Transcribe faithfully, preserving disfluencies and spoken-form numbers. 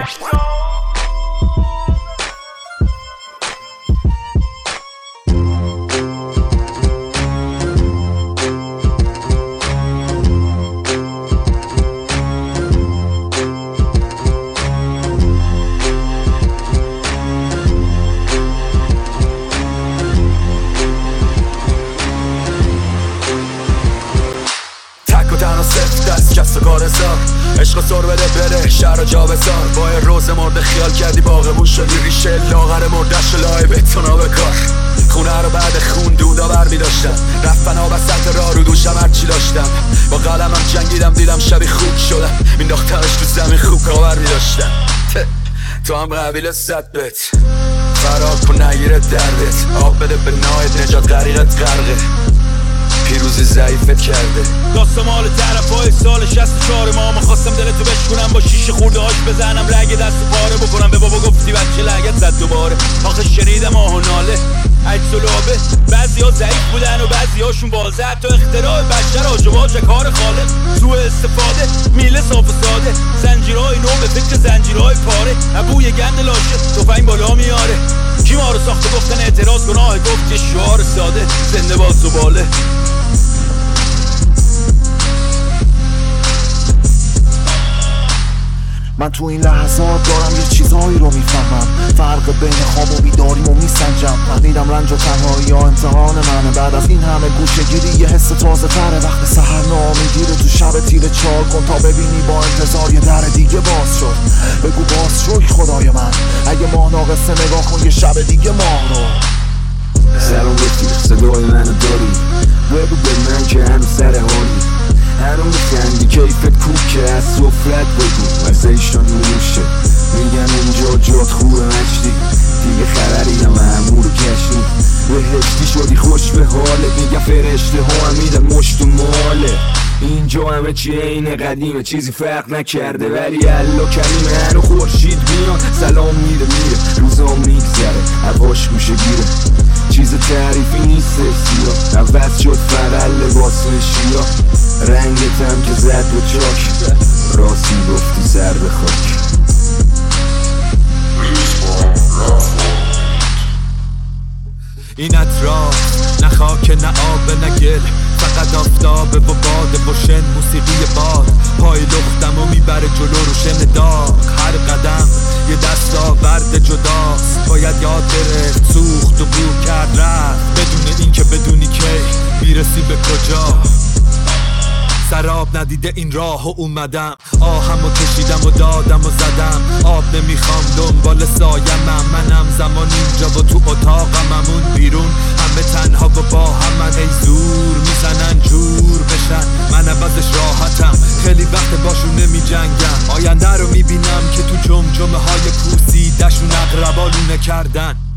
کس و کار زار عشق سر بده بره شهر جا بزار با یه روز مرده خیال کردی باغمون شدی ریشه لاغر مردش لای بتونا به کار خونه رو بعد خون دودا بر می داشتم رفتن ها وسط راه رو دوشم هرچی داشتم با قلمم جنگیدم دیدم شبی خوک شدم مینداختمش تو زمین خوک آور می داشتم تو هم قبیل صد بت فرار کن نگیره دردت آب بده به نایت نجات غریقت غرقه پیروزی ضعیفت کرده داستان مال طرفای سال شصت و چهار ما ما خواستم دلتو بشکنم با شیشه خورده هاش بزنم رگ دست و پاره بکنم به بابا گفتی بچه لگت زد دوباره آخه شنیدم آه و ناله عجز و لابه بعضی ها ضعیف بودن و بعضی هاشون بازه حتی اختراع بشر آجواج کار خالق سوء استفاده میله صاف و ساده زنجیرهای نو به فکر زنجیرهای پاره ابوی گند لاشه تفنگ بالا میاره کی ما رو ساخته گفتن اعتراض گناه گفت یه شعار ساده زنده با زباله من تو این لحظات دارم یه چیزهایی رو میفهمم فرق بین خواب و بیداریم و میسنجم فهمیدم رنج و تنهایی ها امتحان منه بعد از این همه گوشه گیری یه حس تازه تره وقت سحر نامیگیره تو شب تیره چال کن تا ببینی با انتظار یه در دیگه باز شد بگو باز شد خدای من اگه ماه ناقصه نگاه کن یه شب دیگه ماه رو سلام رفیق صدای منو داری بگو به من که هنو سر حالی هنو میخندی کیفت کوکه از صفرت بگو از ایشان نوشه میگن اینجا جات خوره مشتی دیگه خبری هم همون رو کشتی بهشتی شدی خوش به حالت میگه فرشته ها هم میدن مشت و ماله اینجا همه چی اینه قدیمه چیزی فرق نکرده ولی الله کریمه هنو خورشید میان سلام میره میره روزا میگذره هواش گوشه گیره چیز تعریفی نیست سیا عوض شد فقط لباس شیا رنگت هم که زد و چاک راستی گفتی سر به خاک این اطراف نه خاک نه آب نه گل فقط آفتابه و باده و شن موسیقی باد پای لختم و میبره جلو رو شن داغ هر قدم یه دستاورد جداست باید یاد گرفت سوخت و بو کرد رفت بدون این که بدونی کی میرسی به کجا سراب ندیده این راه و اومدم آهم و کشیدم و دادم و زدم آب نمیخوام دنبال سایمم منم زمان اینجا و تو اتاقم همون بیرون همه تنها و با هم من ای زور میزنن جور بشن من عوضش راحتم خیلی وقت باشون نمی جنگم آینده رو میبینم که تو جمجمه های پوسیدشون اقربا لونه کردن